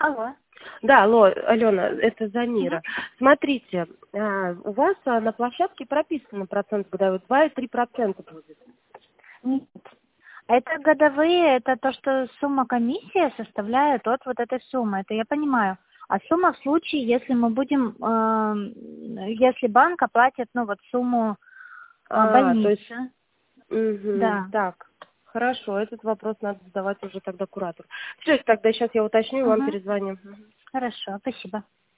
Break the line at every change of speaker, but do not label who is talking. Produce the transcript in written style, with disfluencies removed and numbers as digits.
Алло.
Да, алло, Алена, это
Мгм.
Замира. Смотрите, у вас на площадке прописано процент годовой, 2,3% будет.
Нет. Это годовые, это то, что сумма комиссии составляет от вот этой суммы. Это я понимаю. А сумма в случае, если мы будем, если банк оплатит, ну вот сумму
То есть,
больницы. Да.
так, хорошо, этот вопрос надо задавать уже тогда куратору. Все, тогда сейчас я уточню и вам
Мгм.
перезвоню.
Хорошо, спасибо.